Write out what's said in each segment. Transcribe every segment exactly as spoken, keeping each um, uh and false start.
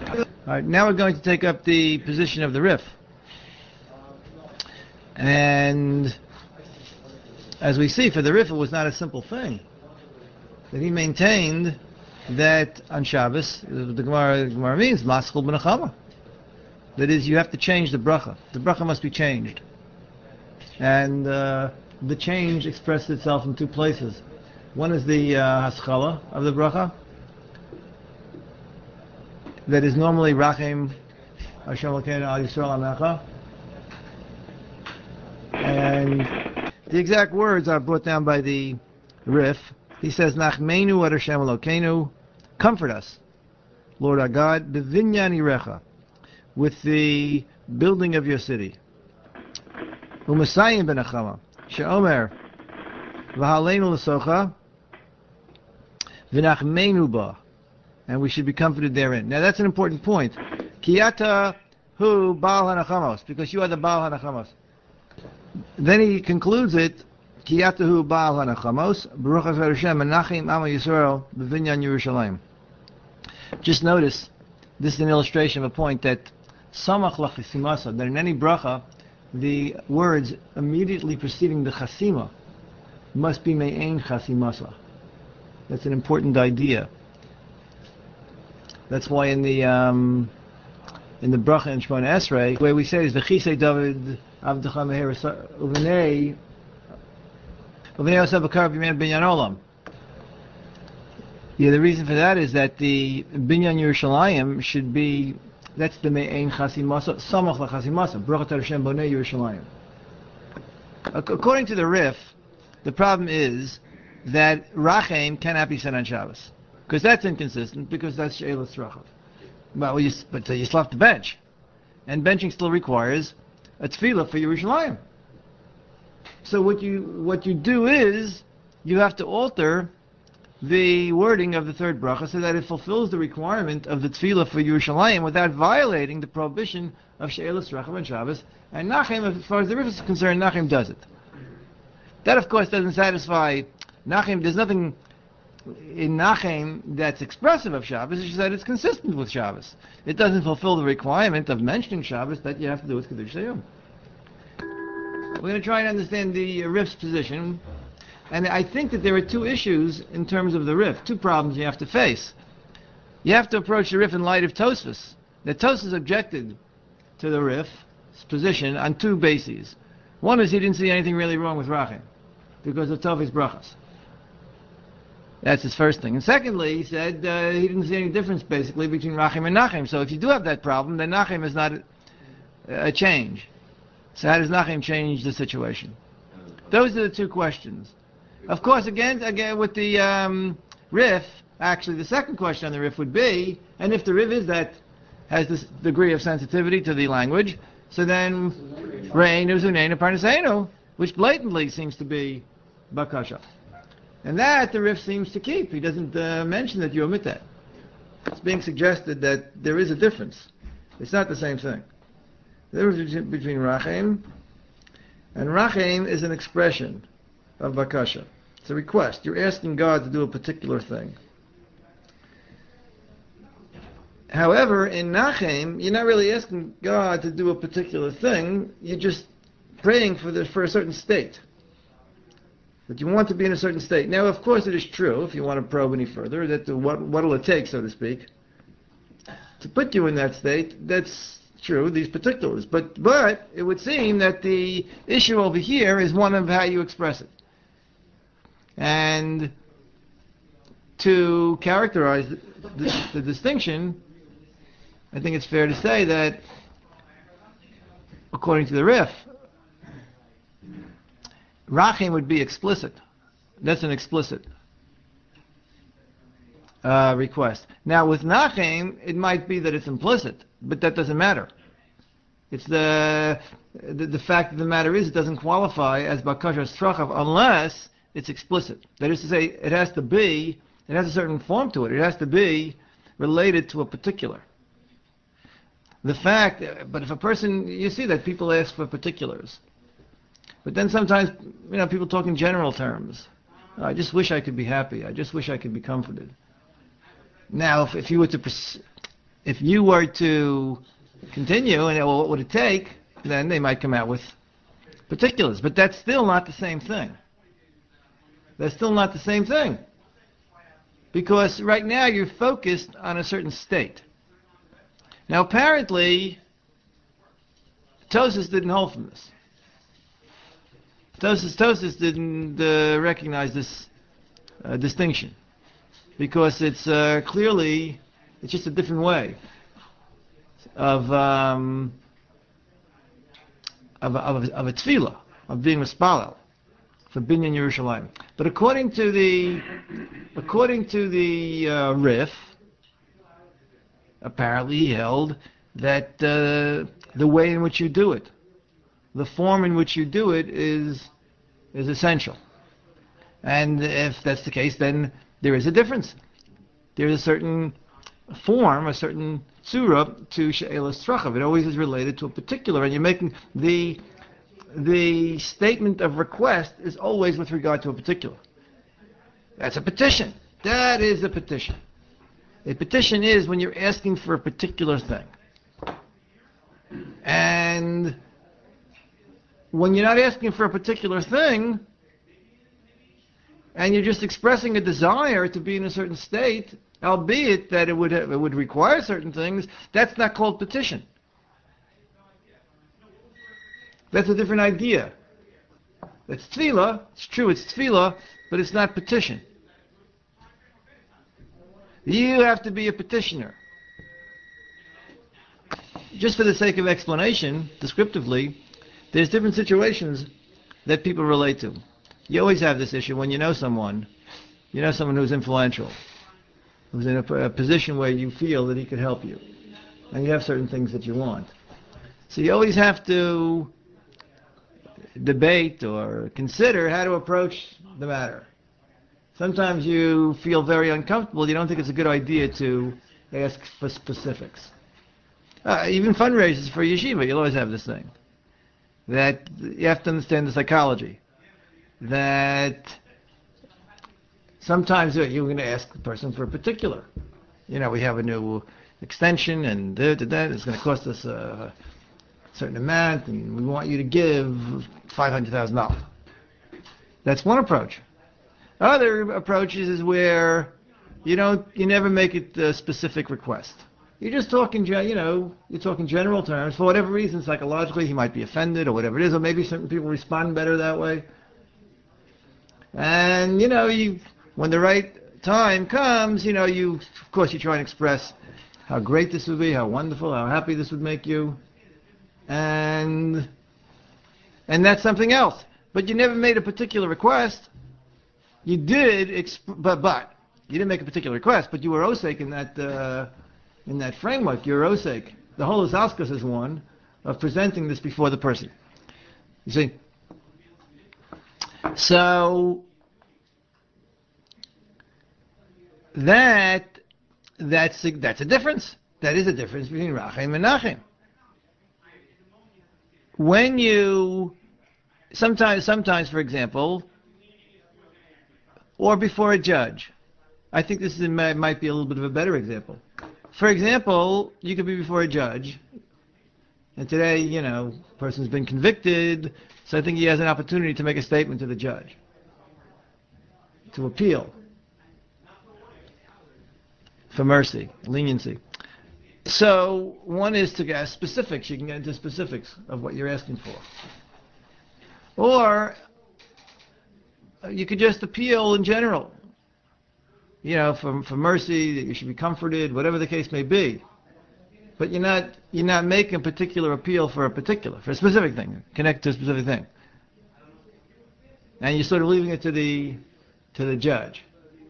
All right, now we're going to take up the position of the Rif. And as we see, for the Rif, it was not a simple thing. That he maintained that on Shabbos, the Gemara, the Gemara means, Maschul b'nechama. That is, you have to change the bracha. The bracha must be changed. And uh, the change expresses itself in two places. One is the uh, haschala of the bracha. That is normally Rachem Hashem Elokeinu al Yisrael Amecha. And the exact words are brought down by the Rif. He says, Nachmeinu ad Hashem Elokeinu, comfort us, Lord our God, b'vinyan irecha, with the building of your city. U'masayim b'nechama, she'omer, v'haleinu l'socha, v'nachmeinu ba, and we should be comforted therein. Now that's an important point. Kiyata hu Baal hanachamos, because you are the Baal hanachamos. Then he concludes it, Kiyata hu Baal hanachamos, Baruch Hashem menachim Am Yisrael b'vinyan Yerushalayim. Just notice, this is an illustration of a point that samach lachasimasa, that in any bracha, the words immediately preceding the chasima must be me'ein chasimasa. That's an important idea. That's why in the um, in the bracha in Shemona Esrei, where we say is v'chisei David avdecha meher uvenei uvenei osav b'kar b'yman binyan olam. Yeah, the reason for that is that the binyan Yerushalayim should be, that's the me'ein chasimasa, samach lachasimasa, brachat Hashem bonei Yerushalayim. According to the Rif, the problem is that Rachem cannot be said on Shabbos, because that's inconsistent, because that's She'elas Rachav. Well, you, but uh, you still have to bench, and benching still requires a tefillah for Yerushalayim. So what you what you do is you have to alter the wording of the third bracha so that it fulfills the requirement of the tefillah for Yerushalayim without violating the prohibition of She'elas Rachav on Shabbos. And Nachem, as far as the Rif is concerned, Nachem does it. That, of course, doesn't satisfy Nachem. There's nothing in Nachem that's expressive of Shabbos. It's just that it's consistent with Shabbos. It doesn't fulfill the requirement of mentioning Shabbos that you have to do with Kiddush Hayom. We're going to try and understand the Rif's position. And I think that there are two issues in terms of the Rif, two problems you have to face. You have to approach the Rif in light of Tosfos. That Tosfos objected to the Rif's position on two bases. One is he didn't see anything really wrong with Rachem because of Tov's brachas. That's his first thing. And secondly, he said uh, he didn't see any difference basically between Rachem and Nachem. So if you do have that problem, then Nachem is not a, a change. So how does Nachem change the situation? Those are the two questions. Of course, again, again with the um, Rif, actually the second question on the Rif would be, and if the Rif is that, has this degree of sensitivity to the language, so then Re'enu Zuneinu Parnaseinu, which blatantly seems to be Bakasha. And that the Rif seems to keep. He doesn't uh, mention that you omit that. It's being suggested that there is a difference. It's not the same thing. The difference between Rachem and Rachem is an expression of Bakasha. It's a request. You're asking God to do a particular thing. However, in Nachem, you're not really asking God to do a particular thing. You're just praying for the, for a certain state. That you want to be in a certain state. Now, of course, it is true, if you want to probe any further, that the, what what'll it take, so to speak, to put you in that state. That's true, these particulars. But but it would seem that the issue over here is one of how you express it. And to characterize the, the, the distinction, I think it's fair to say that, according to the Rif, Rachem would be explicit. That's an explicit uh, request. Now, with Nachem, it might be that it's implicit, but that doesn't matter. It's the the, the fact of the matter is it doesn't qualify as Bakashas Trachav unless it's explicit. That is to say, it has to be, it has a certain form to it. It has to be related to a particular. The fact, but if a person, you see that people ask for particulars. But then sometimes, you know, people talk in general terms. I just wish I could be happy. I just wish I could be comforted. Now, if, if you were to, pers- if you were to continue, and well, what would it take? Then they might come out with particulars. But that's still not the same thing. That's still not the same thing. Because right now you're focused on a certain state. Now apparently, Tosfos didn't hold from this. Tosfos, Tosfos didn't uh, recognize this uh, distinction. Because it's uh, clearly, it's just a different way of um, of, of, of a tefillah, of being mispalel for Binyan Yerushalayim. But according to the according to the uh, Rif, apparently he held that uh, the way in which you do it, the form in which you do it, is is essential. And if that's the case, then there is a difference. There is a certain form, a certain surah to She'elas Tzrachav. It always is related to a particular, and you're making the the statement of request is always with regard to a particular. That's a petition. That is a petition. A petition is when you're asking for a particular thing. And when you're not asking for a particular thing, and you're just expressing a desire to be in a certain state, albeit that it would have, it would require certain things, that's not called petition. That's a different idea. That's tefillah. It's true, it's tefillah, but it's not petition. You have to be a petitioner. Just for the sake of explanation, descriptively, there's different situations that people relate to. You always have this issue when you know someone, you know someone who's influential, who's in a, a position where you feel that he could help you, and you have certain things that you want. So you always have to debate or consider how to approach the matter. Sometimes you feel very uncomfortable. You don't think it's a good idea to ask for specifics. Uh, even fundraisers for yeshiva, you'll always have this thing. That you have to understand the psychology. That sometimes you're going to ask the person for a particular. You know, we have a new extension and da, da, da, it's going to cost us a certain amount, and we want you to give five hundred thousand dollars. That's one approach. Other approaches is where you don't, you never make it a specific request. You're just talking, you know, you're talking general terms. For whatever reason, psychologically, he might be offended or whatever it is, or maybe certain people respond better that way. And, you know, you, when the right time comes, you know, you, of course, you try and express how great this would be, how wonderful, how happy this would make you. And, and that's something else. But you never made a particular request. You did, exp- but, but, you didn't make a particular request, but you were osek in that, uh, in that framework. You're osek. The whole Isaskas is one of presenting this before the person. You see? So, that, that's a, that's a difference. That is a difference between Rachem and Nachem. When you, sometimes, sometimes, for example, or before a judge. I think this is, might be a little bit of a better example. For example, you could be before a judge, and today, you know, a person's been convicted, so I think he has an opportunity to make a statement to the judge, to appeal for mercy, leniency. So one is to get specifics. You can get into specifics of what you're asking for. Or you could just appeal in general, you know, for, for mercy, that you should be comforted, whatever the case may be. But you're not you're not making a particular appeal for a particular, for a specific thing, connect to a specific thing. And you're sort of leaving it to the to the judge.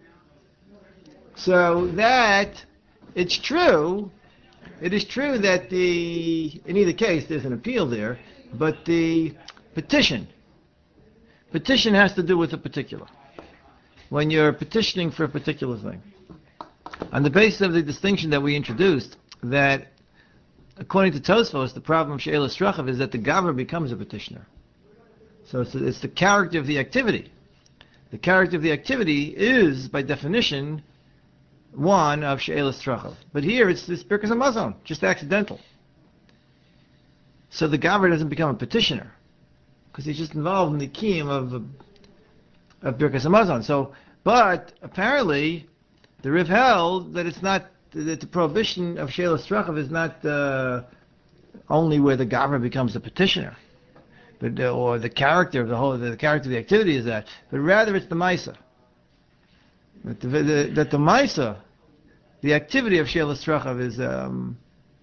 So that, it's true, it is true that the, in either case there's an appeal there, but the petition, petition has to do with a particular. When you're petitioning for a particular thing. On the basis of the distinction that we introduced, that according to Tosfos, the problem of She'elas Tzrachav is that the Gaver becomes a petitioner. So it's, it's the character of the activity. The character of the activity is, by definition, one of She'elas Trachav. But here it's this Birkas Hamazon, just accidental. So the Gavra doesn't become a petitioner, because he's just involved in the kiyum of, of Birkas Hamazon. So, but apparently, the Riv held that it's not, that the prohibition of She'elas Trachav is not uh, only where the Gavra becomes a petitioner, but uh, or the character of the whole, the character of the activity is that, but rather it's the Maisa. That the, the, that the Maisa, the activity of She'elas Trachav is um,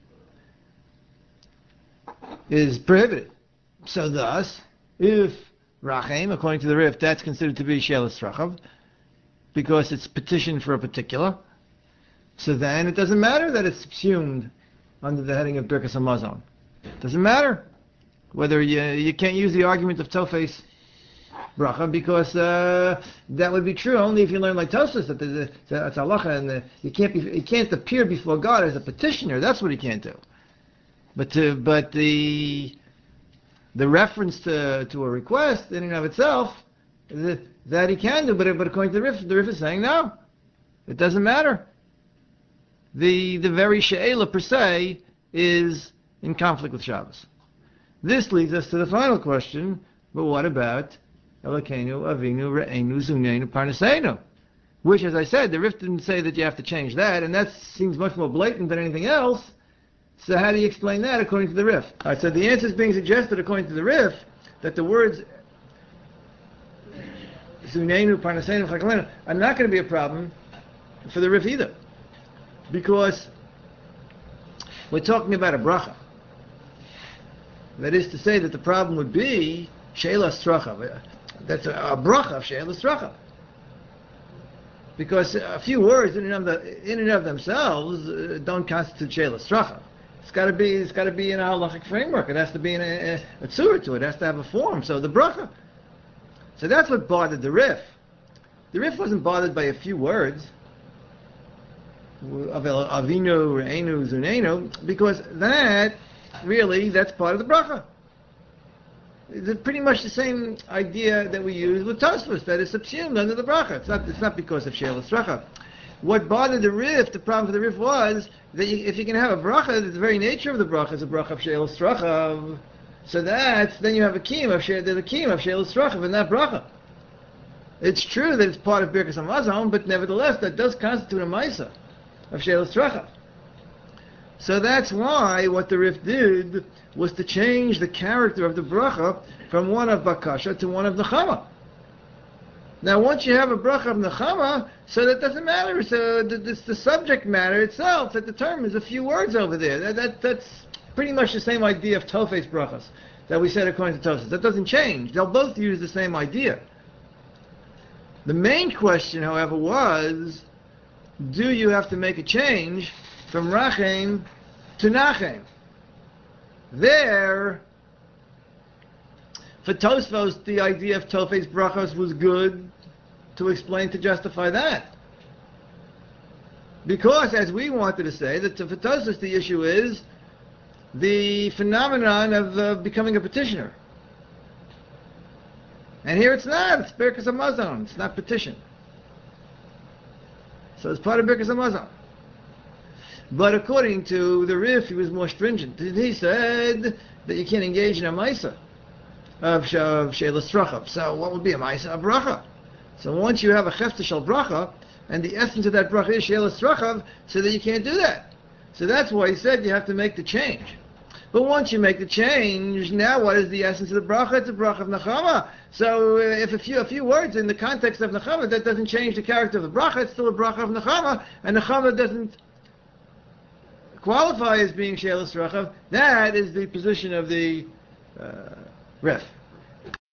is prohibited. So thus, if Rachem, according to the Rif, that's considered to be She'elas Trachav, because it's petition for a particular, so then it doesn't matter that it's subsumed under the heading of Birkas Hamazon. It doesn't matter whether you you can't use the argument of Tofes bracha, because uh, that would be true only if you learn like Tosfos that the, the, it's halacha, and the, you can't be you can't appear before God as a petitioner. That's what he can't do. But to, but the the reference to to a request in and of itself, the, that he can do. But but according to the Rif, the Rif is saying no, it doesn't matter. The the very she'ela per se is in conflict with Shabbos. This leads us to the final question. But what about Elokeinu, Avinu, Re'enu, Zunenu, Parnaseinu? Which, as I said, the Rif didn't say that you have to change that, and that seems much more blatant than anything else. So how do you explain that according to the Rif? All right, so the answer is being suggested according to the Rif that the words Zunenu, Parnaseinu, Chakalenu are not going to be a problem for the Rif either, because we're talking about a bracha. That is to say that the problem would be She'elas Trachav. That's a, a bracha of She'elas Trachav. Because a few words in and of, the, in and of themselves uh, don't constitute She'elas Trachav. It's got to be. It's got to be in a halachic framework. It has to be in a, a, a tzura to it. It has to have a form. So the bracha. So that's what bothered the Rif. The Rif wasn't bothered by a few words of Avinu, Re'enu, Zunenu, because that really that's part of the bracha. It's pretty much the same idea that we use with Tosfos, that is subsumed under the bracha. It's not. It's not because of She'elas Trachav. What bothered the Rif, the problem for the Rif was that you, if you can have a bracha, the very nature of the bracha is a bracha of She'elas Trachav. So that's, then you have a kiyum of She'elas, there's a kiyum of She'elas Trachav in that bracha. It's true that it's part of Birkas Hamazon, but nevertheless that does constitute a Maisa of She'elas Trachav. So that's why what the Rif did was to change the character of the bracha from one of Bakasha to one of Nechama. Now once you have a bracha of Nechama, so that doesn't matter. So it's the subject matter itself that determines a few words over there. That, that That's pretty much the same idea of Tofes brachas that we said according to Tosfos. That doesn't change. They'll both use the same idea. The main question, however, was, do you have to make a change from Rachem to Nachem? There, for Tosfos, the idea of Tofes brachos was good to explain, to justify that. Because, as we wanted to say, that for Tosfos the issue is the phenomenon of uh, becoming a petitioner. And here it's not. It's Birkas Hamazon. It's not petition. So it's part of Birkas Hamazon. But according to the Rif, he was more stringent. He said that you can't engage in a Maisa of, of She'elas Trachav. So what would be a Maisa? A bracha. So once you have a Chefta Shel bracha, and the essence of that bracha is She'elas Trachav, so that you can't do that. So that's why he said you have to make the change. But once you make the change, now what is the essence of the bracha? It's a bracha of Nechama. So uh, if a few a few words in the context of Nechama, that doesn't change the character of the bracha. It's still a bracha of Nechama, and Nechama doesn't qualify as being She'elas Trachav. That is the position of the uh, Ref.